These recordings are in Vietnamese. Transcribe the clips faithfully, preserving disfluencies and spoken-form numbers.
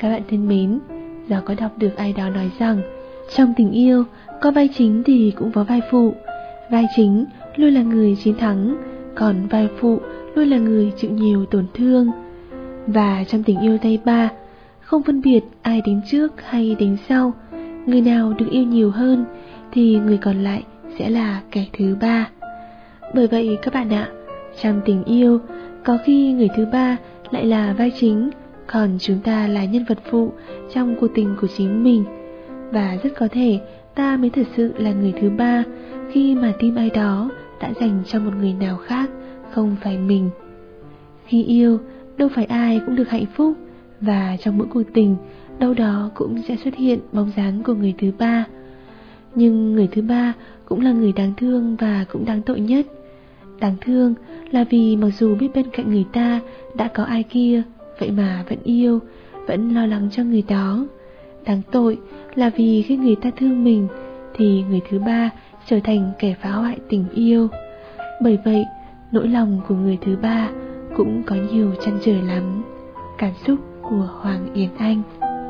Các bạn thân mến, do có đọc được ai đó nói rằng trong tình yêu, có vai chính thì cũng có vai phụ. Vai chính luôn là người chiến thắng, còn vai phụ luôn là người chịu nhiều tổn thương. Và trong tình yêu tay ba, không phân biệt ai đến trước hay đến sau, người nào được yêu nhiều hơn thì người còn lại sẽ là kẻ thứ ba. Bởi vậy các bạn ạ, trong tình yêu, có khi người thứ ba lại là vai chính, còn chúng ta là nhân vật phụ trong cuộc tình của chính mình. Và rất có thể ta mới thật sự là người thứ ba khi mà tim ai đó đã dành cho một người nào khác, không phải mình. Khi yêu, đâu phải ai cũng được hạnh phúc, và trong mỗi cuộc tình, đâu đó cũng sẽ xuất hiện bóng dáng của người thứ ba. Nhưng người thứ ba cũng là người đáng thương và cũng đáng tội nhất. Đáng thương là vì mặc dù biết bên cạnh người ta đã có ai kia, vậy mà vẫn yêu, vẫn lo lắng cho người đó. Đáng tội là vì khi người ta thương mình thì người thứ ba trở thành kẻ phá hoại tình yêu. Bởi vậy, nỗi lòng của người thứ ba cũng có nhiều trăn trở lắm. Cảm xúc của Hoàng Yến Anh.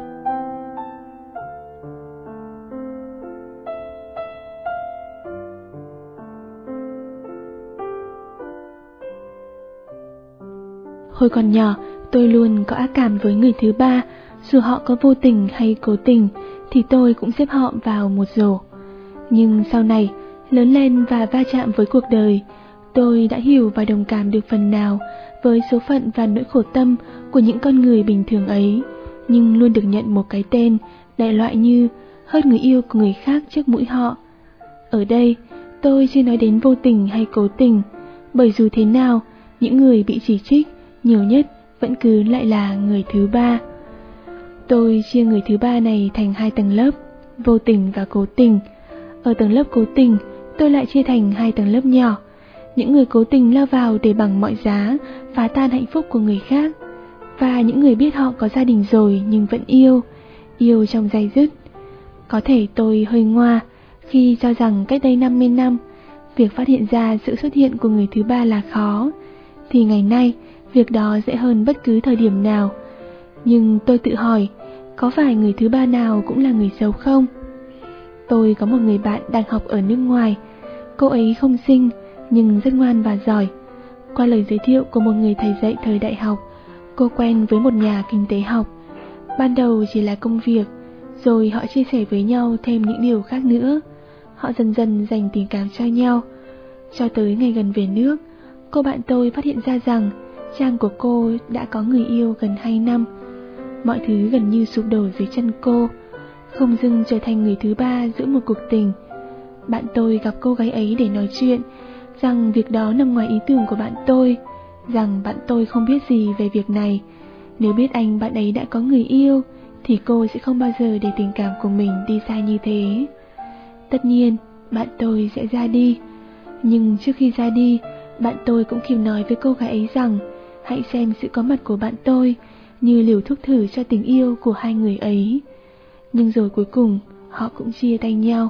Hồi còn nhỏ, tôi luôn có ác cảm với người thứ ba. Dù họ có vô tình hay cố tình thì tôi cũng xếp họ vào một rổ. Nhưng sau này, lớn lên và va chạm với cuộc đời, tôi đã hiểu và đồng cảm được phần nào với số phận và nỗi khổ tâm của những con người bình thường ấy, nhưng luôn được nhận một cái tên đại loại như hơn người yêu của người khác trước mũi họ. Ở đây, tôi chưa nói đến vô tình hay cố tình, bởi dù thế nào, những người bị chỉ trích nhiều nhất vẫn cứ lại là người thứ ba. Tôi chia người thứ ba này thành hai tầng lớp, vô tình và cố tình. Ở tầng lớp cố tình, tôi lại chia thành hai tầng lớp nhỏ. Những người cố tình lao vào để bằng mọi giá phá tan hạnh phúc của người khác, và những người biết họ có gia đình rồi nhưng vẫn yêu, yêu trong day dứt. Có thể tôi hơi ngoa khi cho rằng cách đây năm mươi năm, việc phát hiện ra sự xuất hiện của người thứ ba là khó, thì ngày nay việc đó dễ hơn bất cứ thời điểm nào. Nhưng tôi tự hỏi, có phải người thứ ba nào cũng là người xấu không? Tôi có một người bạn đang học ở nước ngoài. Cô ấy không xinh nhưng rất ngoan và giỏi. Qua lời giới thiệu của một người thầy dạy thời đại học, cô quen với một nhà kinh tế học. Ban đầu chỉ là công việc, rồi họ chia sẻ với nhau thêm những điều khác nữa. Họ dần dần dành tình cảm cho nhau. Cho tới ngày gần về nước, cô bạn tôi phát hiện ra rằng Trang của cô đã có người yêu gần hai năm. Mọi thứ gần như sụp đổ dưới chân cô, không dưng trở thành người thứ ba giữa một cuộc tình. Bạn tôi gặp cô gái ấy để nói chuyện, rằng việc đó nằm ngoài ý tưởng của bạn tôi, rằng bạn tôi không biết gì về việc này. Nếu biết anh bạn ấy đã có người yêu, thì cô sẽ không bao giờ để tình cảm của mình đi xa như thế. Tất nhiên, bạn tôi sẽ ra đi. Nhưng trước khi ra đi, bạn tôi cũng kịp nói với cô gái ấy rằng hãy xem sự có mặt của bạn tôi như liều thuốc thử cho tình yêu của hai người ấy. Nhưng rồi cuối cùng họ cũng chia tay nhau.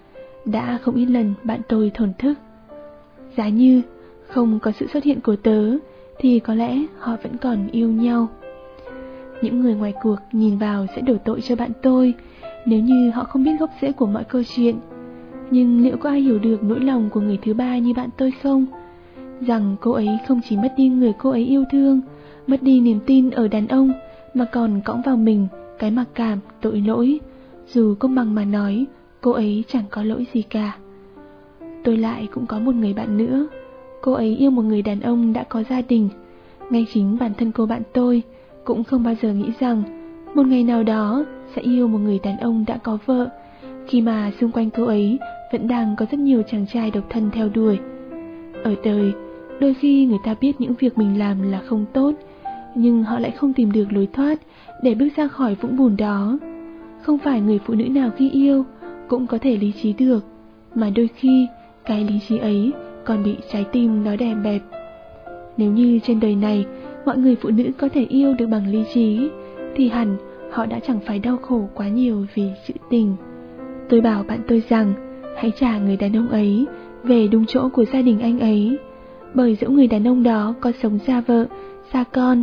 Đã không ít lần bạn tôi thổn thức, giá như không có sự xuất hiện của tớ thì có lẽ họ vẫn còn yêu nhau. Những người ngoài cuộc nhìn vào sẽ đổ tội cho bạn tôi nếu như họ không biết gốc rễ của mọi câu chuyện. Nhưng liệu có ai hiểu được nỗi lòng của người thứ ba như bạn tôi không? Rằng cô ấy không chỉ mất đi người cô ấy yêu thương, mất đi niềm tin ở đàn ông, mà còn cõng vào mình cái mặc cảm, tội lỗi. Dù công bằng mà nói, cô ấy chẳng có lỗi gì cả. Tôi lại cũng có một người bạn nữa. Cô ấy yêu một người đàn ông đã có gia đình. Ngay chính bản thân cô bạn tôi cũng không bao giờ nghĩ rằng một ngày nào đó sẽ yêu một người đàn ông đã có vợ, khi mà xung quanh cô ấy vẫn đang có rất nhiều chàng trai độc thân theo đuổi. Ở đời, đôi khi người ta biết những việc mình làm là không tốt, nhưng họ lại không tìm được lối thoát để bước ra khỏi vũng bùn đó. Không phải người phụ nữ nào khi yêu cũng có thể lý trí được, mà đôi khi cái lý trí ấy còn bị trái tim nó đè bẹp. Nếu như trên đời này mọi người phụ nữ có thể yêu được bằng lý trí, thì hẳn họ đã chẳng phải đau khổ quá nhiều vì chữ tình. Tôi bảo bạn tôi rằng hãy trả người đàn ông ấy về đúng chỗ của gia đình anh ấy, bởi dẫu người đàn ông đó có sống xa vợ, xa con,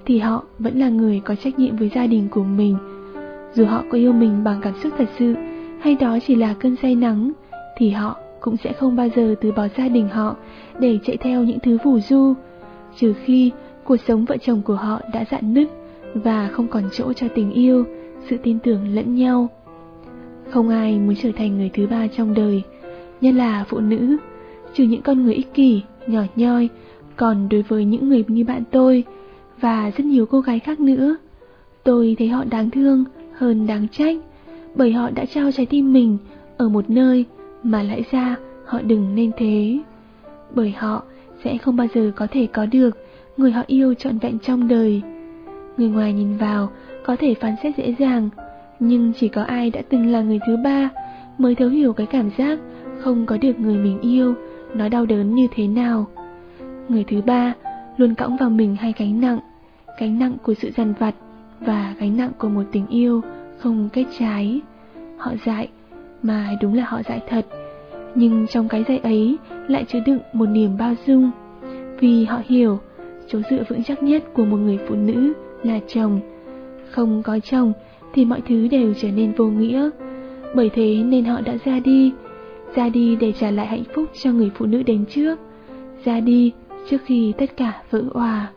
thì họ vẫn là người có trách nhiệm với gia đình của mình. Dù họ có yêu mình bằng cảm xúc thật sự hay đó chỉ là cơn say nắng, thì họ cũng sẽ không bao giờ từ bỏ gia đình họ để chạy theo những thứ phù du, trừ khi cuộc sống vợ chồng của họ đã rạn nứt và không còn chỗ cho tình yêu, sự tin tưởng lẫn nhau. Không ai muốn trở thành người thứ ba trong đời, nhất là phụ nữ, trừ những con người ích kỷ, nhỏ nhoi. Còn đối với những người như bạn tôi và rất nhiều cô gái khác nữa, tôi thấy họ đáng thương hơn đáng trách, bởi họ đã trao trái tim mình ở một nơi mà lẽ ra họ đừng nên thế. Bởi họ sẽ không bao giờ có thể có được người họ yêu trọn vẹn trong đời. Người ngoài nhìn vào có thể phán xét dễ dàng, nhưng chỉ có ai đã từng là người thứ ba mới thấu hiểu cái cảm giác không có được người mình yêu nó đau đớn như thế nào. Người thứ ba luôn cõng vào mình hai gánh nặng, gánh nặng của sự dằn vặt và gánh nặng của một tình yêu không kết trái. Họ dại, mà đúng là họ dại thật, nhưng trong cái dại ấy lại chứa đựng một niềm bao dung, vì họ hiểu chỗ dựa vững chắc nhất của một người phụ nữ là chồng. Không có chồng thì mọi thứ đều trở nên vô nghĩa. Bởi thế nên họ đã ra đi, ra đi để trả lại hạnh phúc cho người phụ nữ đến trước, ra đi trước khi tất cả vỡ òa.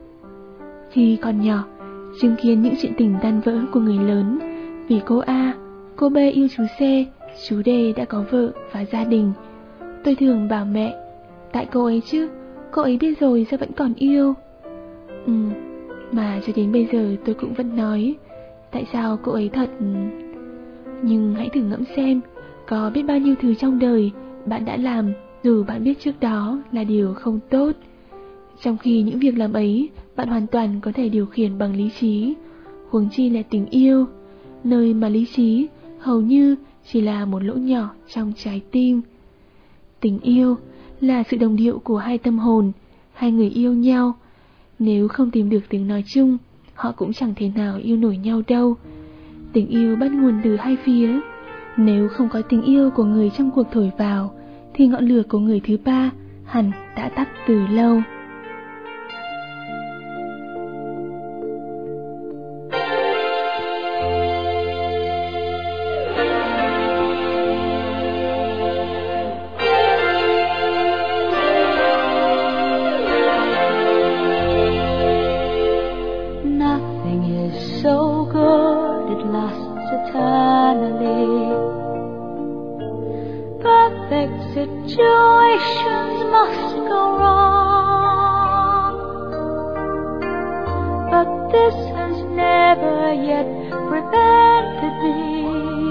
Khi còn nhỏ, chứng kiến những chuyện tình tan vỡ của người lớn, vì cô A, cô B yêu chú C, chú D đã có vợ và gia đình. Tôi thường bảo mẹ, tại cô ấy chứ, cô ấy biết rồi sao vẫn còn yêu. Ừ, mà cho đến bây giờ tôi cũng vẫn nói, tại sao cô ấy thật. Nhưng hãy thử ngẫm xem, có biết bao nhiêu thứ trong đời bạn đã làm dù bạn biết trước đó là điều không tốt, trong khi những việc làm ấy bạn hoàn toàn có thể điều khiển bằng lý trí, huống chi là tình yêu, nơi mà lý trí hầu như chỉ là một lỗ nhỏ trong trái tim. Tình yêu là sự đồng điệu của hai tâm hồn, hai người yêu nhau. Nếu không tìm được tiếng nói chung, họ cũng chẳng thể nào yêu nổi nhau đâu. Tình yêu bắt nguồn từ hai phía. Nếu không có tình yêu của người trong cuộc thổi vào, thì ngọn lửa của người thứ ba hẳn đã tắt từ lâu. Perfect situations must go wrong, but this has never yet prevented me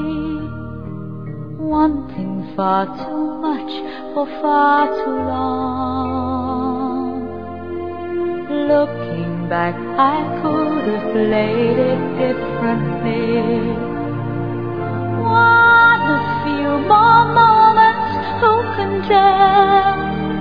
wanting far too much for far too long. Looking back, I could have played it differently. One a few more moments, who can tell?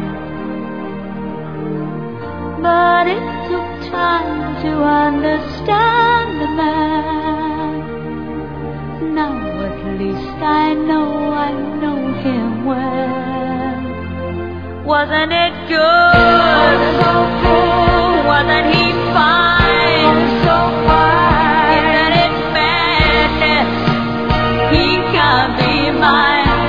But it took time to understand the man. Now at least I know, I know him well. Wasn't it good? Wasn't he fine? So fine. Isn't it madness? He can't be mine.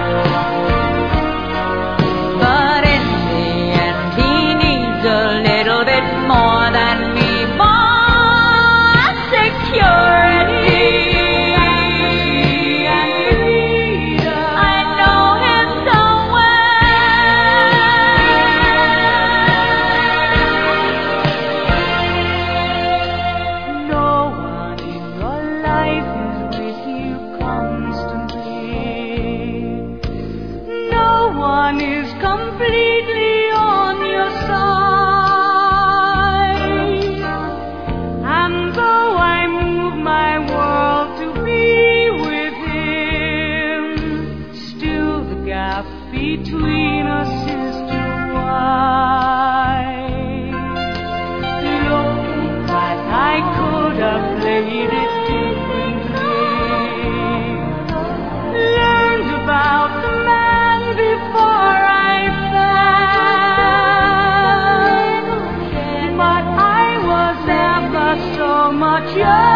But in the end he needs a little bit more than me, more security. I know him so well. Wasn't it good? Wasn't he fine? Isn't it madness? He can't be mine. But in the end he needs a little bit more than me, more security. I know him so well. your joy.